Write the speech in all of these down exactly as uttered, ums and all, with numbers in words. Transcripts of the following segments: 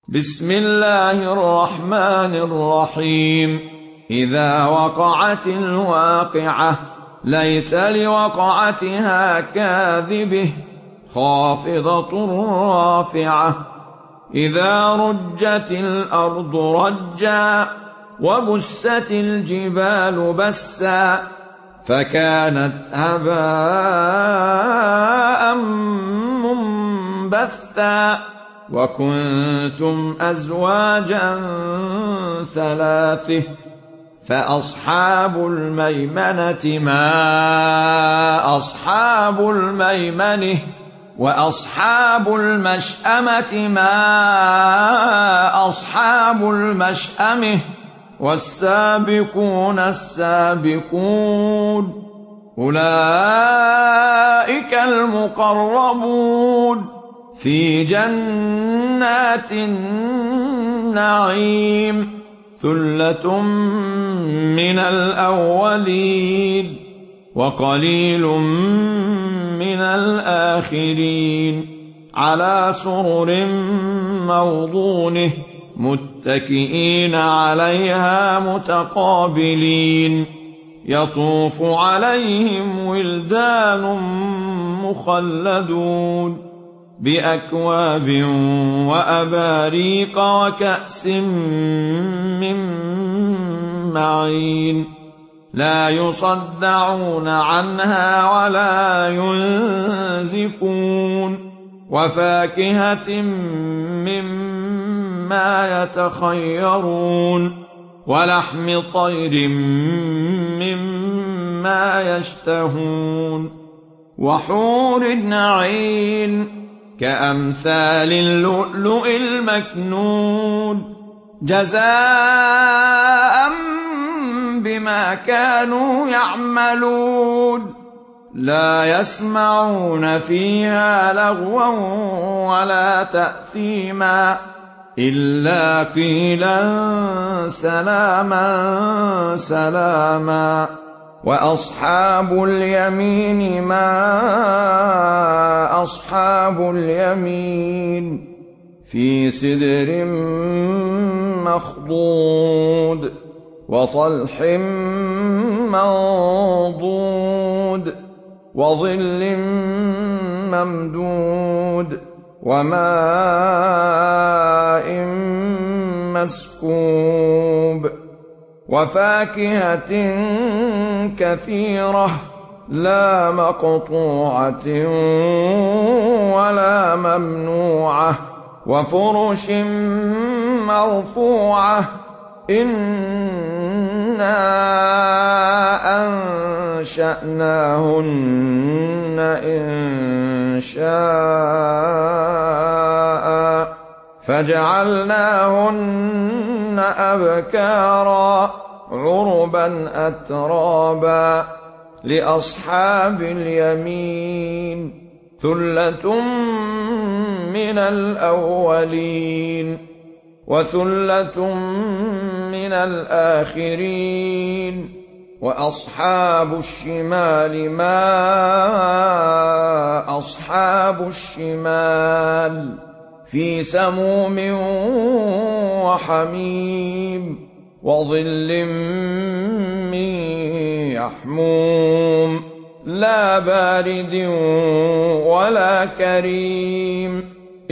بسم الله الرحمن الرحيم. إذا وقعت الواقعة ليس لوقعتها كاذبة خافضة رافعة. إذا رجت الأرض رجا وبست الجبال بسا فكانت هباء منبثا وكنتم أزواجا ثلاثة فأصحاب الميمنة ما أصحاب الميمنة وأصحاب المشأمة ما أصحاب المشأمة والسابقون السابقون أولئك المقربون في جنات النعيم ثلة من الأولين وقليل من الآخرين على سرر موضونه متكئين عليها متقابلين يطوف عليهم ولدان مخلدون بأكواب وأباريق وكأس من معين لا يصدعون عنها ولا ينزفون وفاكهة مما يتخيرون ولحم طير مما يشتهون وحور عين كأمثال اللؤلؤ المكنون جزاء بما كانوا يعملون لا يسمعون فيها لغوا ولا تأثيما إلا قيلا سلاما سلاما وأصحاب اليمين ما أصحاب اليمين في سدر مخضود وطلح منضود وظل ممدود وماء مسكوب وفاكهة كثيرة لا مقطوعة ولا ممنوعة وفرش مرفوعة إنا أنشأناهن إن شاء فجعلناهن أبكارا عربا أترابا لأصحاب اليمين ثلة من الأولين وثلة من الآخرين وأصحاب الشمال ما أصحاب الشمال في سموم وحميم وظل من يحموم لا بارد ولا كريم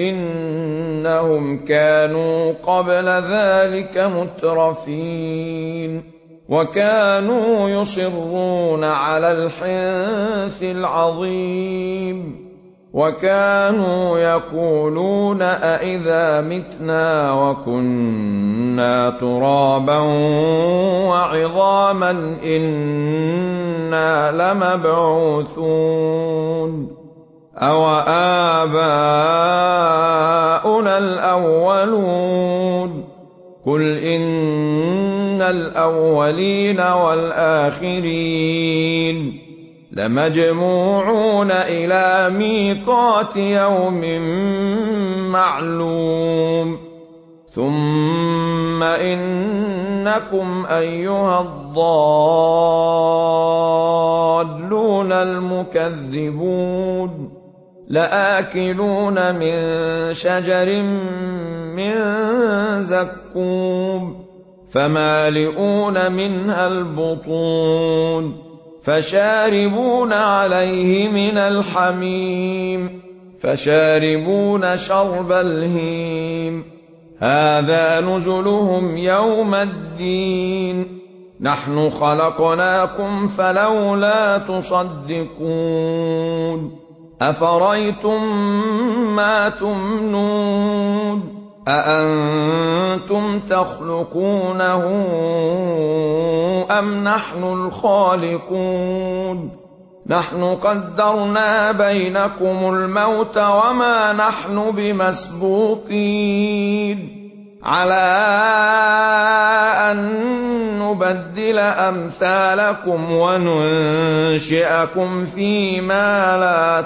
إنهم كانوا قبل ذلك مترفين وكانوا يصرون على الحنث العظيم وكانوا يقولون أئذا متنا وكنا ترابا وعظاما إنا لمبعوثون أو آباؤنا الأولون قل إن الأولين والآخرين لمجموعون إلى ميقات يوم معلوم ثم إنكم أيها الضالون المكذبون لآكلون من شجر من زكوم فمالئون منها البطون فشاربون عليه من الحميم فشاربون شرب الهيم هذا نزلهم يوم الدين نحن خلقناكم فلولا تصدقون أفرأيتم ما تمنون أأنتم تخلقونه أم نحن الخالقون نحن قدرنا بينكم الموت وما نحن بمسبوقين على أن نبدل أمثالكم وننشئكم فيما لا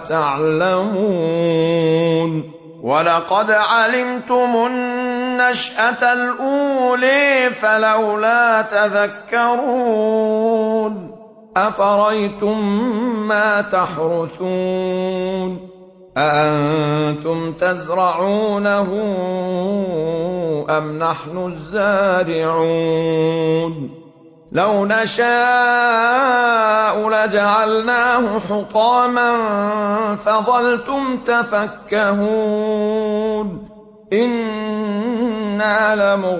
تعلمون ولقد علمتم النشأة الأولى فلولا تذكرون أفرأيتم ما تحرثون أأنتم تزرعونه أم نحن الزارعون لو نشاء لجعلناه حطاما فظلتم تفكهون إنا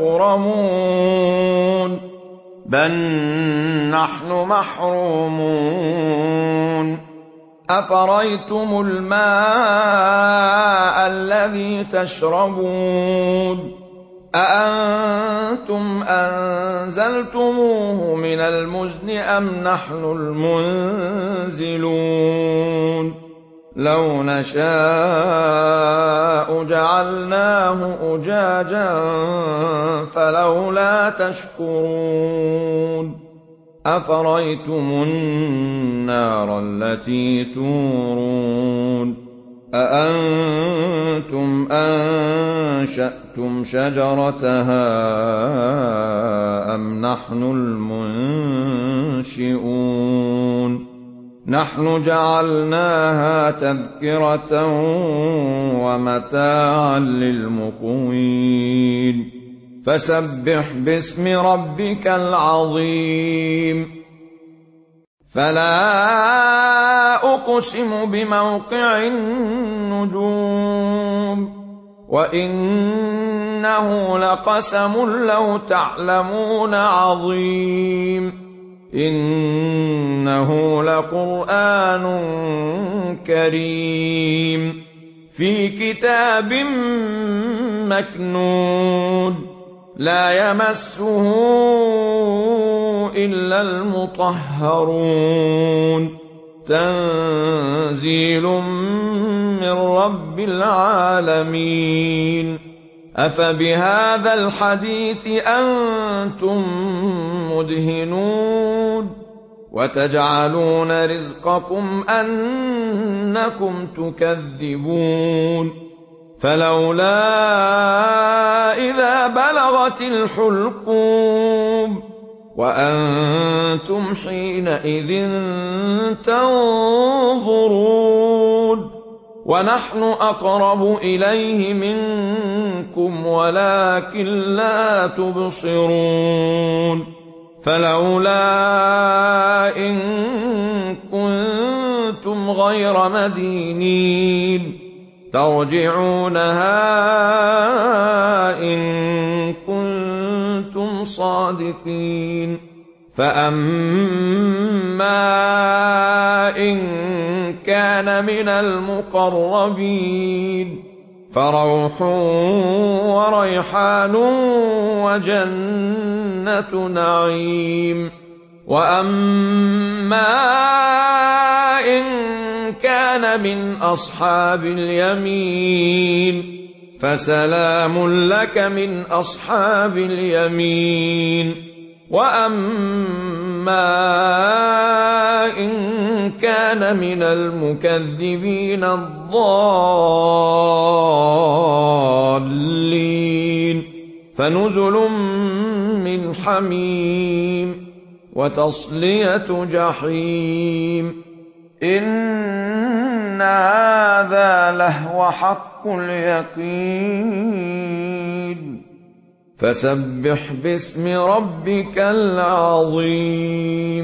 لمغرمون بل نحن محرومون أفرأيتم الماء الذي تشربون أأنتم أنزلتموه من المزن أم نحن المنزلون لو نشاء جعلناه أجاجا فلولا تشكرون أفرأيتم النار التي تورون أأنتم أنشأتم شجرتها أم نحن المنشئون نحن جعلناها تذكرة ومتاعا للمقوين فسبح باسم ربك العظيم فلا أقسم بموقع النجوم وإنه لقسم لو تعلمون عظيم إنه لقرآن كريم في كتاب مكنون لا يمسه إلا المطهرون تنزيل من رب العالمين أفبهذا الحديث أنتم مدهنون وتجعلون رزقكم أنكم تكذبون فلولا إذا بلغت الحلقوم وأنتم حينئذ تنظرون ونحن أقرب إليه منكم ولكن لا تبصرون فلولا إن كنتم غير مدينين ترجعونها إن كنتم صادقين فأما إن كان من المقربين فروح وريحان وجنة نعيم وأما إن كان من أصحاب اليمين فسلام لك من أصحاب اليمين وأما إن كان من المكذبين الضالين فنزل من حميم وتصلية جحيم إن هذا لهو حق اليقين فسبح باسم ربك العظيم